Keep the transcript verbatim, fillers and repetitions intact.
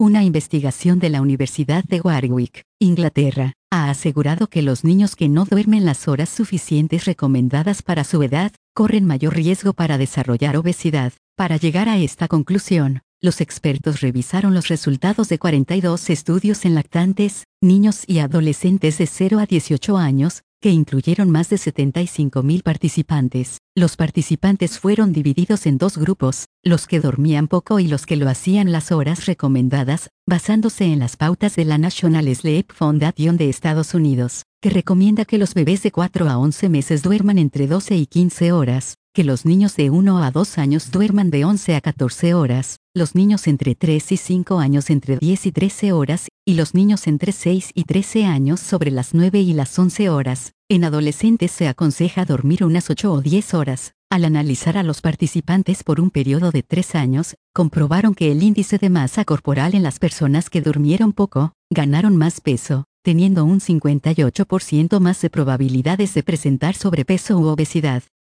Una investigación de la Universidad de Warwick, Inglaterra, ha asegurado que los niños que no duermen las horas suficientes recomendadas para su edad, corren mayor riesgo para desarrollar obesidad. Para llegar a esta conclusión, los expertos revisaron los resultados de cuarenta y dos estudios en lactantes, niños y adolescentes de cero a dieciocho años, que incluyeron más de setenta y cinco mil participantes. Los participantes fueron divididos en dos grupos, los que dormían poco y los que lo hacían las horas recomendadas, basándose en las pautas de la National Sleep Foundation de Estados Unidos, que recomienda que los bebés de cuatro a once meses duerman entre doce y quince horas, que los niños de uno a dos años duerman de once a catorce horas, los niños entre tres y cinco años entre diez y trece horas, y los niños entre seis y trece años sobre las nueve y las once horas. En adolescentes se aconseja dormir unas ocho o diez horas. Al analizar a los participantes por un periodo de tres años, comprobaron que el índice de masa corporal en las personas que durmieron poco, ganaron más peso, teniendo un cincuenta y ocho por ciento más de probabilidades de presentar sobrepeso u obesidad.